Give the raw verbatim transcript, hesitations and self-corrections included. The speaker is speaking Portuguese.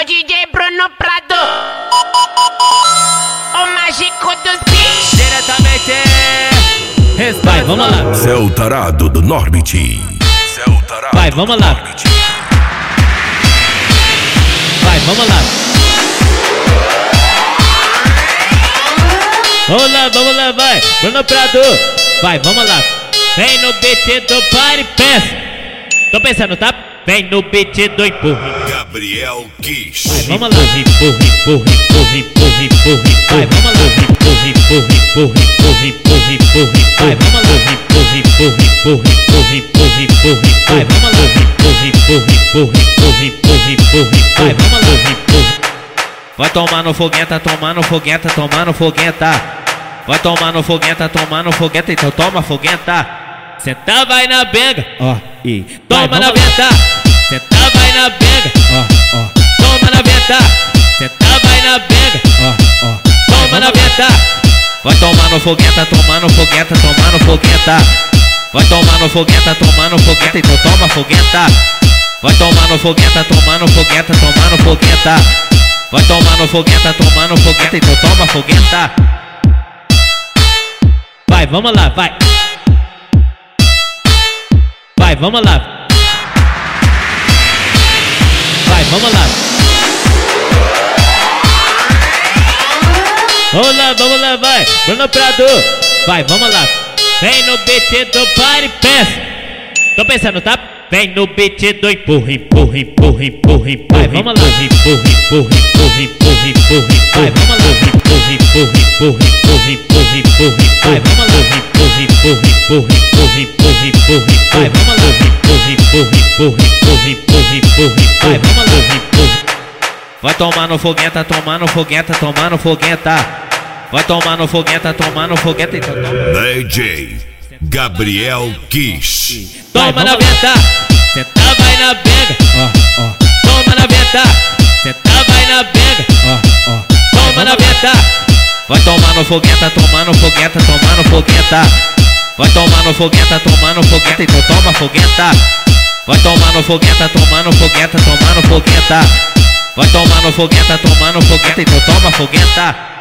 o D J Bruno Prado, o mágico dos beats. Diretamente, vai, vamos lá. Zé o Tarado do Norbit. Zé o Tarado Vai, vamos lá. Vai, vamos lá. Vamos lá, vamos lá, vai. Bruno Prado. Vai, vamos lá. Vem no beat do Party Pensa. Tô pensando, tá? Vem no beat do empurre. Gabriel Kiss. Vai, vamos lá. Empurre, empurre, empurre, empurre, empurre. Vai, vamos lá. Empurre, empurre, empurre, empurre, empurre, empurre. Vai, vamos lá. Empurre, empurre, empurre, empurre, empurre, empurre. Vai, vamos lá. Empurre, empurre, empurre, empurre, empurre, empurre. Vai, vamos lá. Empurre. Vai tomar no fogueta, tomar no fogueta, tomar no fogueta. Vai tomar no fogueta, tomar no fogueta, então toma fogueta. Senta, vai na benga, ó, e toma na venta. Senta, vai na benga, ó, ó, toma na venta. Senta, vai na benga, ó, ó, toma na venta. Vai tomar no fogueta, tomar no fogueta, tomar no fogueta. Vai tomar no fogueta, tomar no fogueta, então toma fogueta. Vai tomar no fogueta, tomar no fogueta, tomar no fogueta. Vai tomar no fogueta, tomar no fogueta, então toma fogueta. Vai, vamos lá, vai. Vai, vamos lá. Vai, vamos lá. Vamos lá, vamos lá, vai. Bruno Prado. Vai, vamos lá. Vem no beat do Party Pensa. Tô pensando, tá? Vem no beat do empurre, empurre, empurre, empurre. Vai, vamos lá. Empurre, empurre, empurre, empurre, empurre. Vai, vamos lá. Empurre, empurre, empurre, empurre, empurre, empurre. Vai, vamos lá. Empurre, empurre, empurre, empurre, empurre, empurre. Vai, vamos lá. Empurre, empurre, empurre, empurre, empurre, empurre. Vai, vamos lá. Empurre. Vai tomar no fogueta, tomar no fogueta, tomar no fogueta. Vai tomar no fogueta, tomar no fogueta, então toma. D J Gabriel Kiss. Toma na venta, senta, vai na benga, ó, ó. Toma na venta, senta, vai na benga, ó, ó. Toma na venta. Vai tomar no fogueta, tomar no fogueta, tomar no fogueta. Vai tomar no fogueta, tomar no fogueta, então toma fogueta. Vai tomar no fogueta, tomar no fogueta, tomar no fogueta. Vai tomar no fogueta, tomar no fogueta, então toma fogueta.